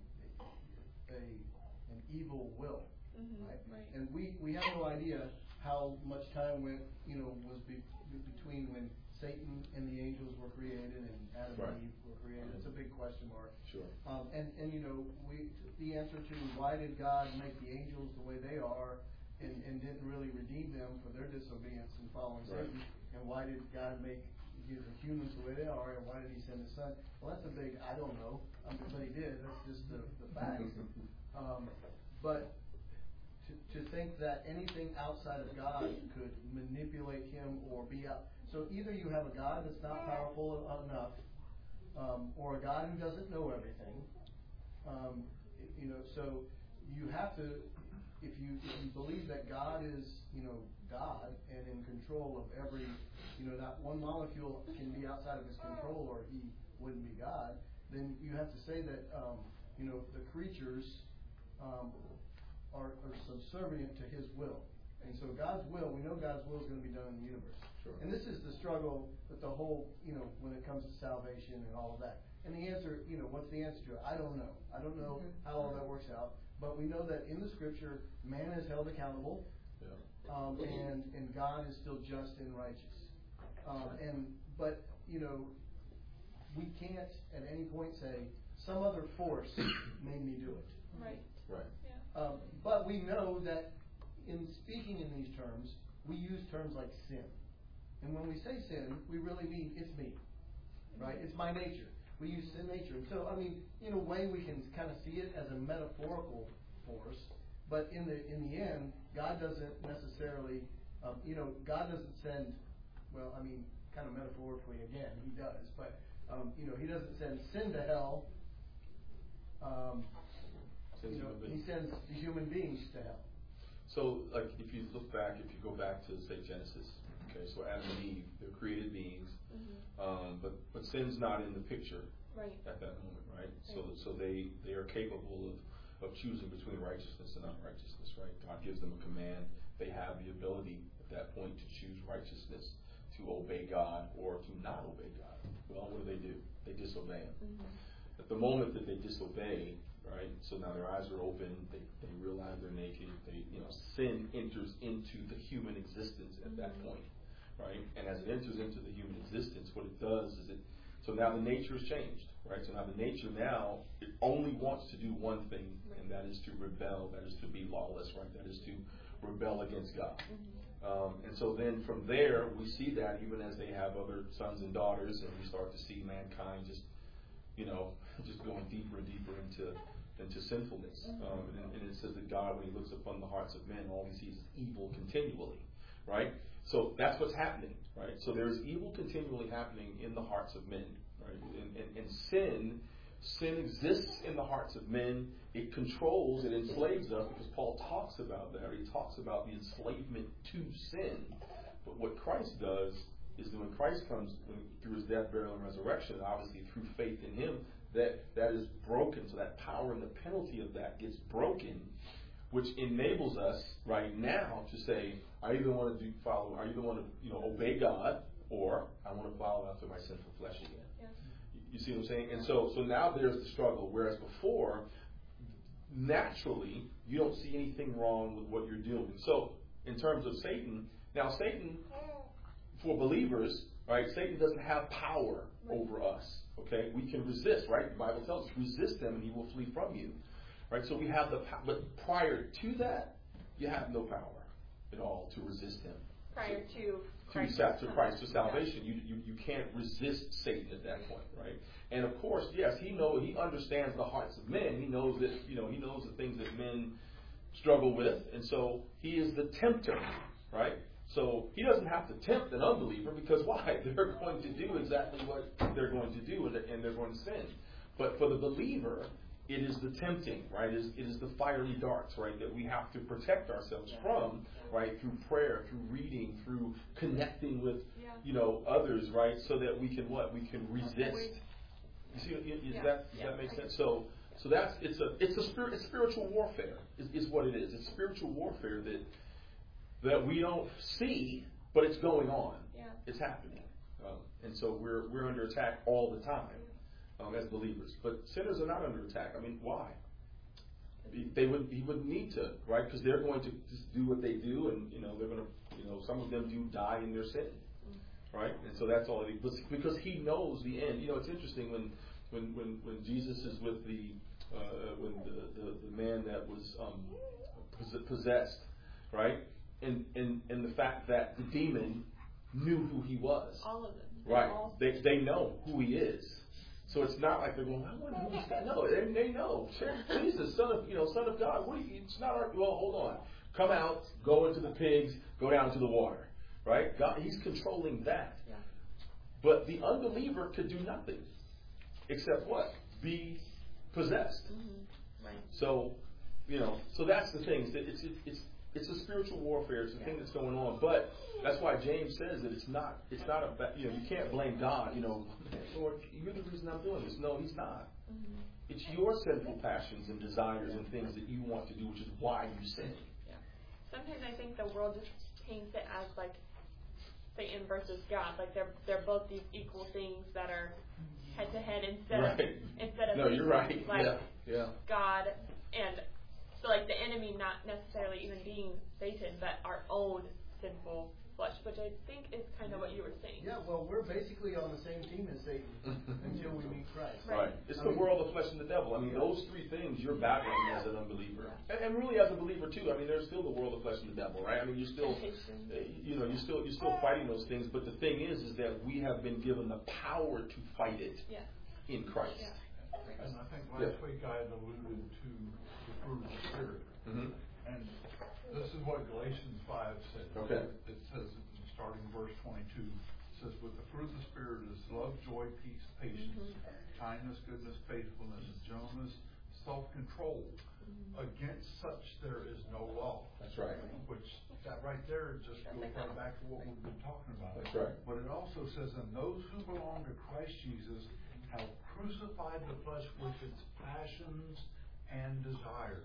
S11: an evil will, right? And we have no idea how much time went, was between when Satan and the angels were created and Adam and Eve were created. It's a big question mark.
S1: Sure.
S11: And the answer to why did God make the angels the way they are and didn't really redeem them for their disobedience and following Satan, and why did God make the humans the way they are, and why did He send His Son? Well, that's a big I don't know, but He did. That's just the facts. But to think that anything outside of God could manipulate Him or be out. So either you have a God that's not powerful enough, or a God who doesn't know everything. So you have to, if you believe that God is, God and in control of every, not one molecule can be outside of His control or He wouldn't be God, then you have to say that, the creatures are subservient to His will. And so God's will, we know God's will is going to be done in the universe. Sure. And this is the struggle with the whole, when it comes to salvation and all of that. And the answer, what's the answer to it? I don't know. I don't know how all that works out. But we know that in the Scripture, man is held accountable, and God is still just and righteous. But we can't at any point say some other force made me do it.
S10: Right.
S1: Right.
S11: But we know that in speaking in these terms, we use terms like sin. And when we say sin, we really mean it's me, right? It's my nature. We use sin nature. And so, in a way, we can kind of see it as a metaphorical force. But in the end, God doesn't necessarily, God doesn't send, kind of metaphorically again, He does. But, He doesn't send sin to hell. He sends the human beings to hell.
S1: So, if you go back to, say, Genesis, okay, so Adam and Eve, they're created beings, but sin's not in the picture at that moment, right? So they are capable of choosing between righteousness and unrighteousness, right? God gives them a command. They have the ability at that point to choose righteousness, to obey God, or to not obey God. Well, what do? They disobey Him. At the moment that they disobey, right? So now their eyes are open. They realize they're naked. Sin enters into the human existence at that point, right? And as it enters into the human existence, what it does is so now the nature is changed, right? So now the nature now, it only wants to do one thing, and that is to rebel, that is to be lawless, right? That is to rebel against God. And so then from there, we see that even as they have other sons and daughters, and we start to see mankind just, just going deeper and deeper into sinfulness. And it says that God, when he looks upon the hearts of men, all he sees is evil continually, right? So that's what's happening, right? So there's evil continually happening in the hearts of men, right? And sin exists in the hearts of men. It controls, it enslaves us, because Paul talks about that. He talks about the enslavement to sin. But what Christ does is that when Christ comes through his death, burial, and resurrection, obviously through faith in him, that is broken. So that power and the penalty of that gets broken, which enables us right now to say, I either want to obey God, or I want to follow after my sinful flesh again.
S10: Yeah.
S1: You see what I'm saying? And so now there's the struggle, whereas before, naturally, you don't see anything wrong with what you're doing. So in terms of Satan, now Satan, for believers, right, Satan doesn't have power over us. Okay, we can resist, right? The Bible tells us, resist him and he will flee from you. Right? So we have but prior to that, you have no power at all to resist him.
S10: Prior to Christ.
S1: To salvation. Yeah. You can't resist Satan at that point, right? And of course, yes, he understands the hearts of men. He knows that, he knows the things that men struggle with, and so he is the tempter, right? So he doesn't have to tempt an unbeliever, because why? They're going to do exactly what they're going to do, and they're going to sin. But for the believer, it is the tempting, right? It is the fiery darts, right, that we have to protect ourselves from, right, through prayer, through reading, through connecting with, others, right, so that we can what? We can resist. You see, does that make sense? So that's it's spiritual warfare is what it is. It's spiritual warfare that we don't see, but it's going on.
S10: Yeah.
S1: It's happening, and so we're under attack all the time. As believers, but sinners are not under attack. I mean, why? He wouldn't need to, right? Because they're going to just do what they do, and they're going to, some of them do die in their sin, right? And so that's all. Because he knows the end. It's interesting when Jesus is with the man that was possessed, right? And the fact that the demon knew who he was.
S10: All of them.
S1: Right. They know who he is. So it's not like they're going, I wonder who this guy. No, they know. Jesus, Son of God. It's not our. Well, hold on. Come out, go into the pigs, go down to the water. Right? God, he's controlling that.
S10: Yeah.
S1: But the unbeliever could do nothing except what? Be possessed.
S10: Mm-hmm. Right.
S1: So, so that's the thing. It's a spiritual warfare. It's a thing that's going on. But that's why James says that it's not you can't blame God. Lord, you're the reason I'm doing this. No, he's not.
S10: Mm-hmm.
S1: It's your sinful passions and desires and things that you want to do, which is why you sin.
S10: Yeah. Sometimes I think the world just paints it as like Satan versus God. Like they're both these equal things that are head to head instead of
S1: no, you're right.
S10: Like
S1: yeah.
S10: God and so like the enemy not necessarily even being Satan, but our own sinful flesh, which I think is kind of what you were saying.
S11: Yeah, well, we're basically on the same team as Satan until we meet Christ.
S1: Right. It's the world, the flesh, and the devil. I mean, those three things you're battling as an unbeliever, and really as a believer too. I mean, there's still the world, the flesh, and the devil, right? I mean, you're still, you're still fighting those things. But the thing is that we have been given the power to fight it in Christ.
S10: Yeah.
S9: And I think last week I had alluded to the fruit of the Spirit.
S1: Mm-hmm.
S9: And this is what Galatians 5 said.
S1: Okay.
S9: It says, starting verse 22, it says, "But the fruit of the Spirit is love, joy, peace, patience, kindness, goodness, faithfulness, gentleness, self-control. Against such there is no law."
S1: That's right.
S9: Which, that right there just goes right back to what we've been talking about.
S1: That's right.
S9: But it also says, "And those who belong to Christ Jesus have crucified the flesh with its passions and desires."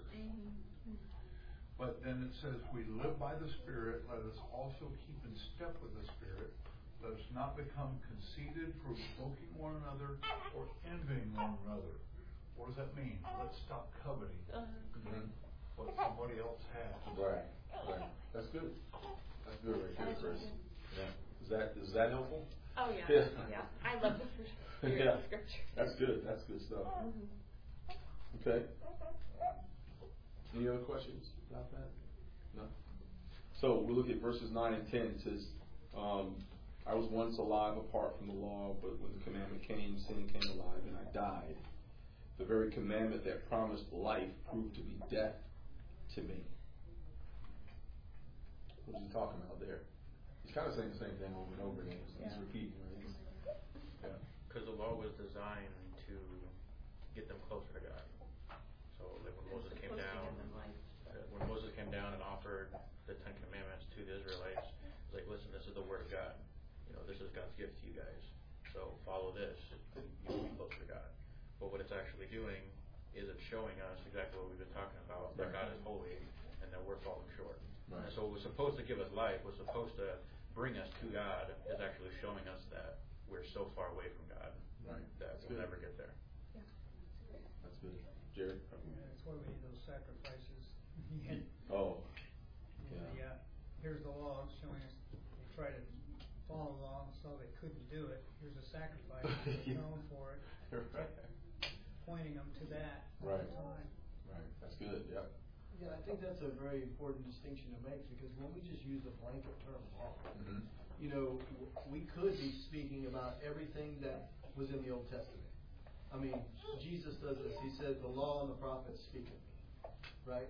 S9: But then it says, "We live by the Spirit, let us also keep in step with the Spirit. Let us not become conceited, provoking one another, or envying one another." What does that mean? Let's stop coveting what somebody else has.
S1: Right. That's good. That's good right there, Chris. Yeah. Is that helpful?
S10: Oh yeah.
S1: Yeah.
S10: Yeah. I love the spirit
S1: Yeah.
S10: of Scripture.
S1: That's good. That's good stuff. Okay. Any other questions about that? No. So we look at verses 9 and 10. It says, I was once alive apart from the law, but when the commandment came, sin came alive, and I died. The very commandment that promised life proved to be death to me. What is he talking about there? He's kind of saying the same thing over and over again. He's repeating, right? Yeah.
S7: Because the law was designed to get them closer to God. So like when Moses came down, and offered the Ten Commandments to the Israelites, it's like, listen, this is the Word of God. You know, this is God's gift to you guys. So follow this, and you'll be closer to God. But what it's actually doing is it's showing us exactly what we've been talking about, that God is holy and that we're falling short.
S1: Right.
S7: And so what was supposed to give us life, was supposed to bring us to God, is actually showing us that we're so far away from God that we'll never get there.
S10: Yeah.
S1: That's good. Jared?
S12: That's why we need those sacrifices.
S1: Oh.
S12: Yeah. Here's the law showing us they try to follow the law, so they couldn't do it. Here's a sacrifice, they're known for it.
S1: Right.
S12: Pointing them to that all
S1: Right.
S12: the time.
S1: Right. That's good. Yep.
S11: Yeah, I think that's a very important distinction to make, because when we just use the blanket term law, you know, we could be speaking about everything that was in the Old Testament. I mean, Jesus does this. He said, the law and the prophets speak of me, right?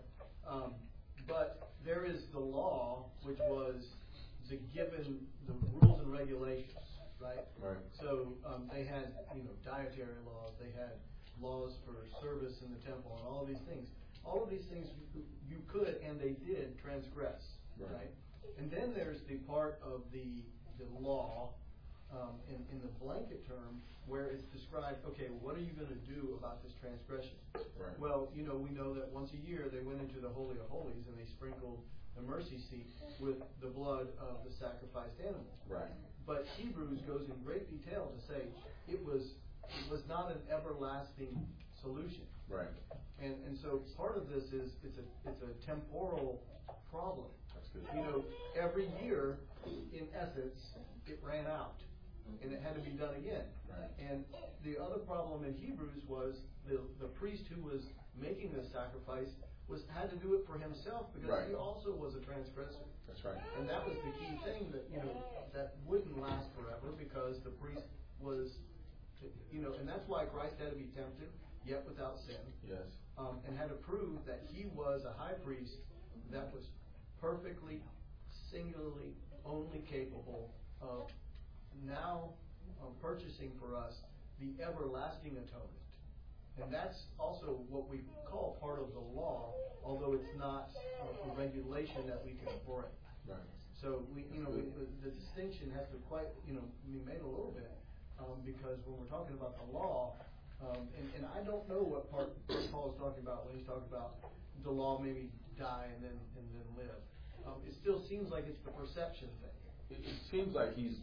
S11: But there is the law, which was the given, the rules and regulations, right?
S1: Right.
S11: So they had, dietary laws. They had laws for service in the temple and all of these things. All of these things you could, and they did, transgress, right? And then there's the part of the law in the blanket term where it's described, okay, what are you going to do about this transgression?
S1: Right.
S11: Well, we know that once a year they went into the Holy of Holies and they sprinkled the mercy seat with the blood of the sacrificed animal.
S1: Right.
S11: But Hebrews goes in great detail to say it was not an everlasting solution.
S1: Right.
S11: And so part of this is it's a temporal problem.
S1: That's good.
S11: Every year, in essence, it ran out, and it had to be done again.
S1: Right.
S11: And the other problem in Hebrews was the priest who was making the sacrifice had to do it for himself, because he also was a transgressor.
S1: That's right.
S11: And that was the key thing that wouldn't last forever, because the priest was, and that's why Christ had to be tempted, yet without sin.
S1: Yes.
S11: And had to prove that he was a high priest that was perfectly, singularly, only capable of now purchasing for us the everlasting atonement. And that's also what we call part of the law, although it's not a regulation that we can break.
S1: Right.
S11: So the distinction has to be made a little bit, because when we're talking about the law, and I don't know what part Paul is talking about when he's talking about the law maybe die and then live. It still seems like it's the perception thing.
S1: It seems like he's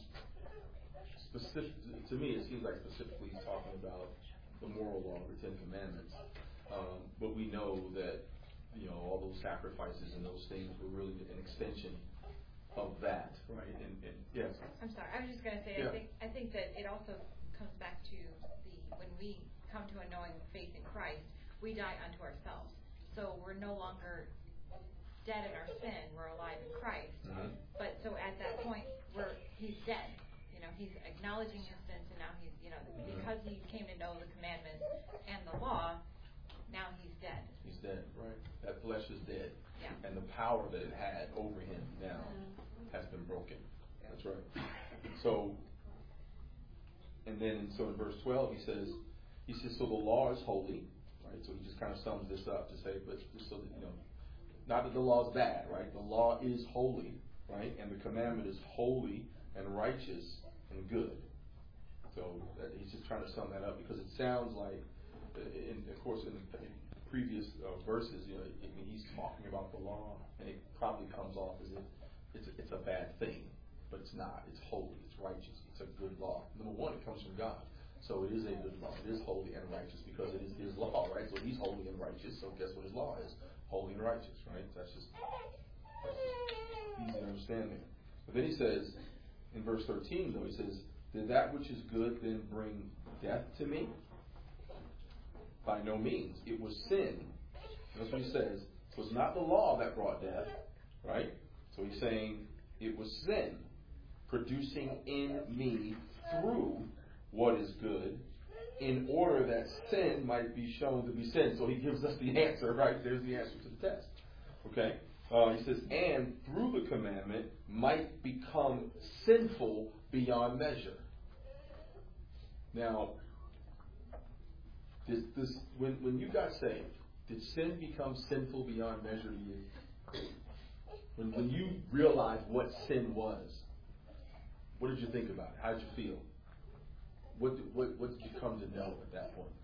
S1: specific. To me, it seems like specifically he's talking about the moral law, the Ten Commandments. But we know that all those sacrifices and those things were really an extension of that, right? And yes.
S2: I'm sorry. I was just going to say, I think that it also comes back to when we come to a knowing faith in Christ, we die unto ourselves. So we're no longer dead in our sin; we're alive in Christ.
S1: Mm-hmm.
S2: But so at that point, he's dead. He's acknowledging his sins, and now he's because he came to know the commandments and the law. Now he's dead.
S1: He's dead, right? That flesh is dead, and the power that it had over him now has been broken. That's right. So. And then, in verse 12, he says, so the law is holy, right? So he just kind of sums this up to say, but just so that, not that the law is bad, right? The law is holy, right? And the commandment is holy and righteous and good. So he's just trying to sum that up, because it sounds like, in the previous verses, he's talking about the law, and it probably comes off as if it's a bad thing. But it's not. It's holy. It's righteous. It's a good law. Number one, it comes from God. So it is a good law. It is holy and righteous because it is His law, right? So He's holy and righteous. So guess what His law is? Holy and righteous, right? That's just easy to understand there. But then he says, in verse 13, though, he says, did that which is good then bring death to me? By no means. It was sin. That's what he says. It was not the law that brought death, right? So he's saying it was sin producing in me through what is good, in order that sin might be shown to be sin. So he gives us the answer, right? There's the answer to the test. Okay? He says, and through the commandment might become sinful beyond measure. Now, when you got saved, did sin become sinful beyond measure to you? When you realized what sin was, what did you think about it? How did you feel? What did you come to know at that point?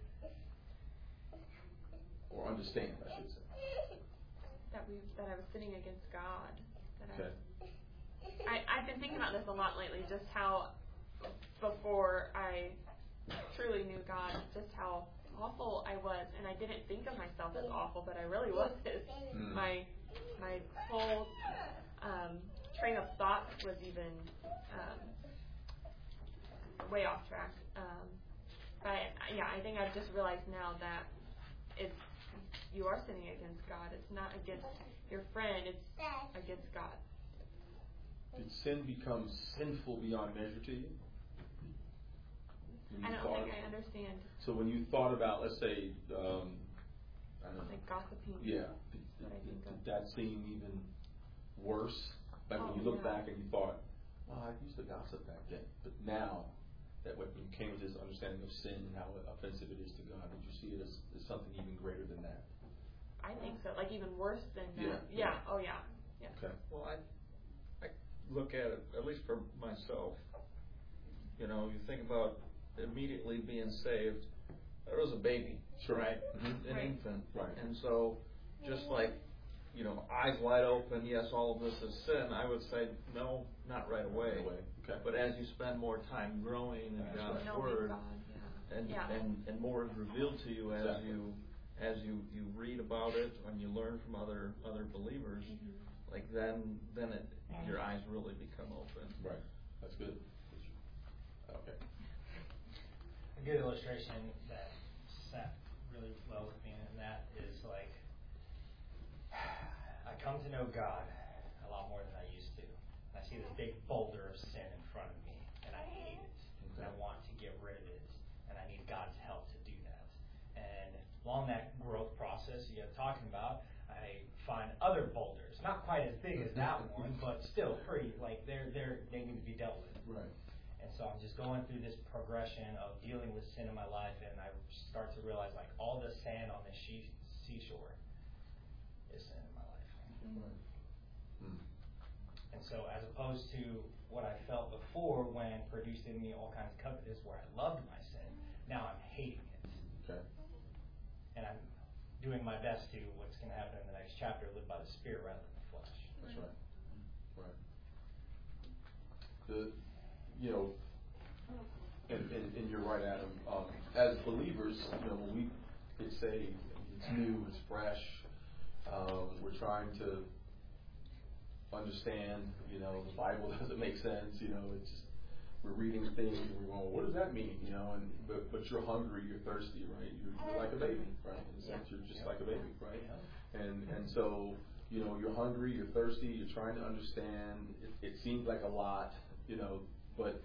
S1: Or understand, I should say.
S10: That I was sinning against God.
S1: Okay.
S10: I've been thinking about this a lot lately, just how before I truly knew God, just how awful I was, and I didn't think of myself as awful, but I really was. My whole train of thought was even way off track. But yeah, I think I've just realized now that you are sinning against God. It's not against your friend, it's against God.
S1: Did sin become sinful beyond measure to you?
S10: I don't think I understand.
S1: So when you thought about, let's say, I don't know.
S10: Like gossiping.
S1: Yeah. Did that seem even worse? Like when you look back and you thought, I used to gossip back then. But now, that when you came to this understanding of sin and how offensive it is to God, did you see it as something even greater than that?
S10: I think so. Like even worse than that.
S1: Yeah.
S10: Yeah. Oh yeah. Yeah.
S1: Okay.
S6: Well, I look at it, at least for myself, you think about immediately being saved. There was a baby,
S1: sure.
S6: Right?
S1: Mm-hmm.
S6: An infant.
S1: Right.
S6: And so, just like, eyes wide open, yes, all of this is sin, I would say, no, not right away.
S1: Okay.
S6: But as you spend more time growing in God's Word, and more is revealed to you as you read about it, and you learn from other believers, like then your eyes really become open.
S1: Right. That's good. Okay.
S4: A good illustration that sat really well with me in that is like, I come to know God a lot more than I used to. And I see this big boulder of sin in front of me, and I hate it. And I want to get rid of it, and I need God's help to do that. And along that growth process you're talking about, I find other boulders, not quite as big as that one, but still pretty, like they need to be dealt with.
S1: Right.
S4: And so I'm just going through this progression of dealing with sin in my life, and I start to realize like all the sand on the seashore is sin in my life.
S1: Right.
S4: And so as opposed to what I felt before when it produced in me all kinds of covetousness where I loved my sin, now I'm hating it.
S1: Okay.
S4: And I'm doing my best to, what's going to happen in the next chapter, live by the Spirit rather than the flesh.
S1: That's right. Right. And you're right, Adam. As believers, when we say it's new, it's fresh, we're trying to understand. The Bible doesn't make sense. It's just we're reading things and we're going, what does that mean? But you're hungry, you're thirsty, right? You're like a baby, right? In a sense, you're just like a baby, right? And so you're hungry, you're thirsty, you're trying to understand. It seems like a lot, but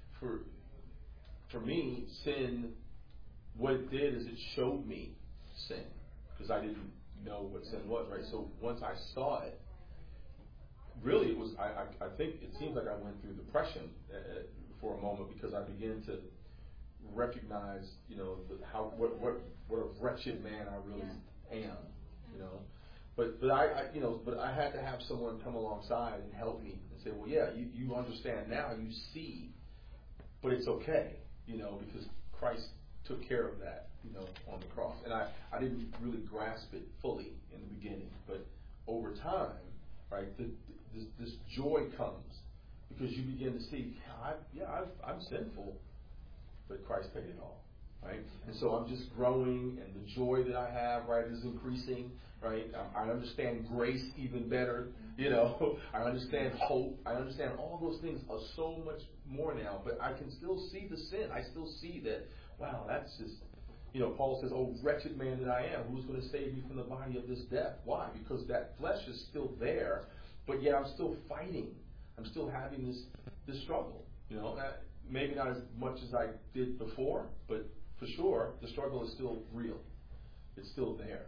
S1: for me, sin, what it did is it showed me sin, because I didn't know what sin was, right? So once I saw it, really it was, I think it seems like I went through depression for a moment, because I began to recognize, what a wretched man I really am, But I had to have someone come alongside and help me and say, well, yeah, you understand now, you see, but it's okay, because Christ took care of that, on the cross. And I didn't really grasp it fully in the beginning, but over time, right, this joy comes because you begin to see, I'm sinful, but Christ paid it all. right? And so I'm just growing, and the joy that I have, right, is increasing, right? I understand grace even better, you know. I understand hope. I understand all those things are so much more now, but I can still see the sin. I still see that, wow, that's just, you know, Paul says, oh, wretched man that I am, who's going to save me from the body of this death? Why? Because that flesh is still there, but yet I'm still fighting. I'm still having this struggle, you know. Maybe not as much as I did before, but for sure, the struggle is still real. It's still there.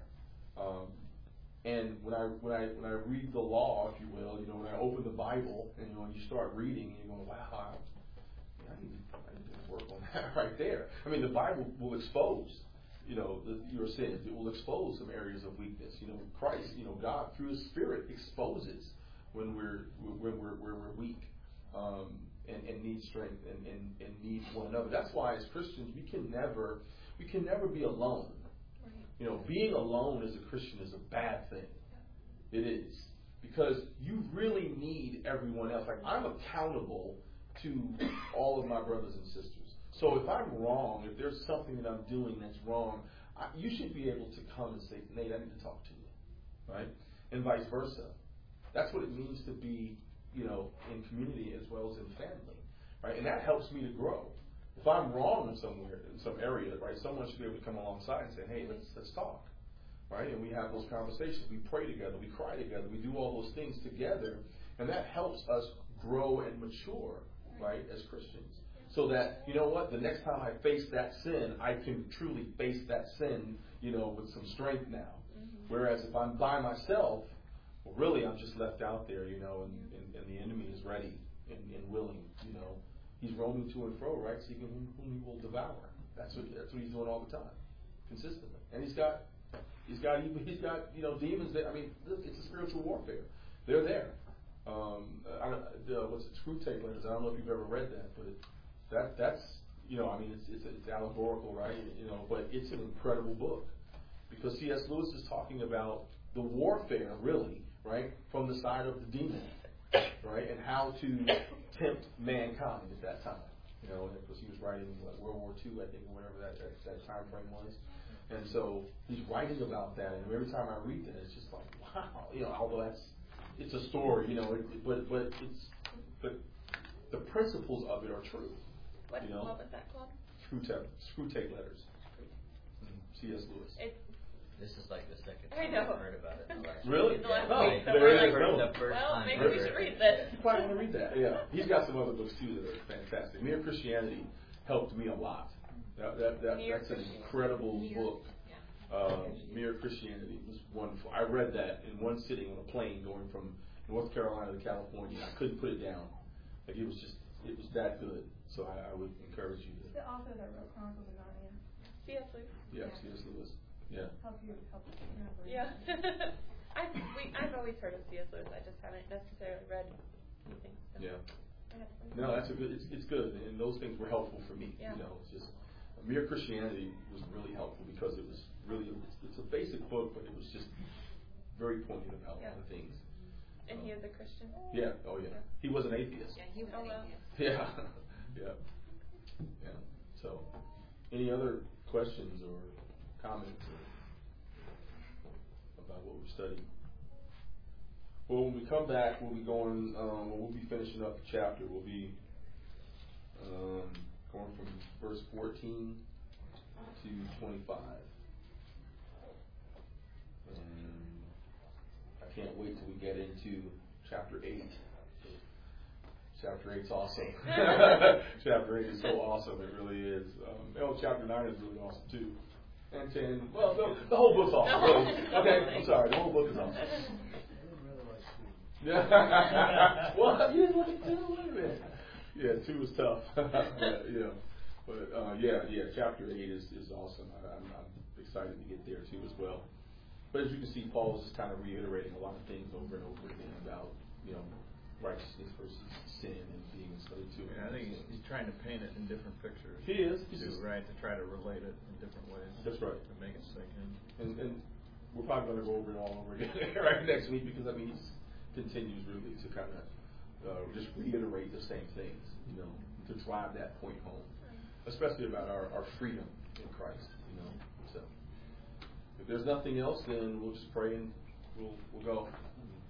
S1: And when I read the law, if you will, you know, when I open the Bible and you know, when you start reading, you go, wow, I need to work on that right there. I mean, the Bible will expose, you know, your sins. It will expose some areas of weakness. You know, Christ, you know, God through His Spirit exposes when we're weak. And need strength and need one another. That's why as Christians we can never be alone. You know, being alone as a Christian is a bad thing. It is. Because you really need everyone else. Like, I'm accountable to all of my brothers and sisters. So if I'm wrong, if there's something that I'm doing that's wrong, you should be able to come and say, Nate, I need to talk to you. Right? And vice versa. That's what it means to be, you know, in community as well as in family, right? And that helps me to grow. If I'm wrong in somewhere, in some area, right, someone should be able to come alongside and say, hey, let's talk, right? And we have those conversations. We pray together. We cry together. We do all those things together, and that helps us grow and mature, right, as Christians. So that, you know what, the next time I face that sin, I can truly face that sin, you know, with some strength now. Whereas if I'm by myself, well, really, I'm just left out there, you know, and the enemy is ready and willing, you know. He's roaming to and fro, right, seeking whom he will devour. That's what he's doing all the time, consistently. And he's got you know, demons that, I mean, it's a spiritual warfare. They're there. What's it, Screwtape Letters? I don't know if you've ever read that, but that's, you know, I mean, it's allegorical, right? You know, but it's an incredible book because C.S. Lewis is talking about the warfare, really, right, from the side of the demon, right, and how to tempt mankind at that time. You know, because he was writing World War II, I think, or whatever that time frame was. And so he's writing about that, and every time I read that, it's just like, wow, you know, although it's a story, you know, but the principles of it are true.
S10: What,
S1: you know?
S10: What was that called?
S1: Screwtape Letters. C.S. Lewis.
S3: This is like the second
S10: I
S3: time
S10: know.
S3: I've heard about it in the last
S1: Really?
S3: week.
S1: Oh,
S3: Like,
S1: there
S3: the
S1: you go.
S3: first
S10: Well,
S3: time
S10: maybe
S3: I've
S10: we
S3: heard
S10: should
S3: it.
S10: read this.
S1: You probably want to read that. Yeah, he's got some other books too that are fantastic. Mere Christianity helped me a lot. That's an incredible book. Mere Christianity was wonderful. I read that in one sitting on a plane going from North Carolina to California. I couldn't put it down. Like it was that good. So I would encourage you to.
S13: The author that wrote Chronicles of Narnia.
S10: C.S. Lewis.
S1: Yeah, C.S. Lewis. Yeah.
S13: Help you remember.
S10: Yeah. I've always heard of C.S. Lewis. I just haven't necessarily read anything. So.
S1: Yeah. No, that's a good. It's good, and those things were helpful for me.
S10: Yeah.
S1: You know, it's just Mere Christianity was really helpful because it was really it's a basic book, but it was just very pointed about a lot of things.
S10: And he is a Christian.
S1: Yeah. Oh yeah. He was an atheist.
S2: Yeah, he was an atheist.
S1: Yeah. Yeah. Yeah. So, any other questions or comments about what we've studied? Well, when we come back, we'll be going. We'll be finishing up the chapter. We'll be going from verse 14 to 25. And I can't wait till we get into chapter 8. Chapter 8's awesome. Chapter 8 is so awesome. It really is. Chapter 9 is really awesome too. And 10. Well, the whole book's awesome. Really. Okay, I'm sorry. The whole book is awesome. Yeah. Well, you didn't like 2? Wait a minute. Yeah, 2 was tough. Yeah. But chapter 8 is awesome. I'm excited to get there too as well. But as you can see, Paul is just kind of reiterating a lot of things over and over again about, you know, righteousness versus sin and being enslaved to it.
S6: Yeah, I think he's trying to paint it in different pictures.
S1: He is.
S6: Too, right? To try to relate it in different ways.
S1: That's right.
S6: To make it sink in.
S1: And we're probably going to go over it all over again right next week because, I mean, he continues really to kind of just reiterate the same things, you know, to drive that point home. especially about our freedom in Christ, you know. So, if there's nothing else, then we'll just pray and we'll go.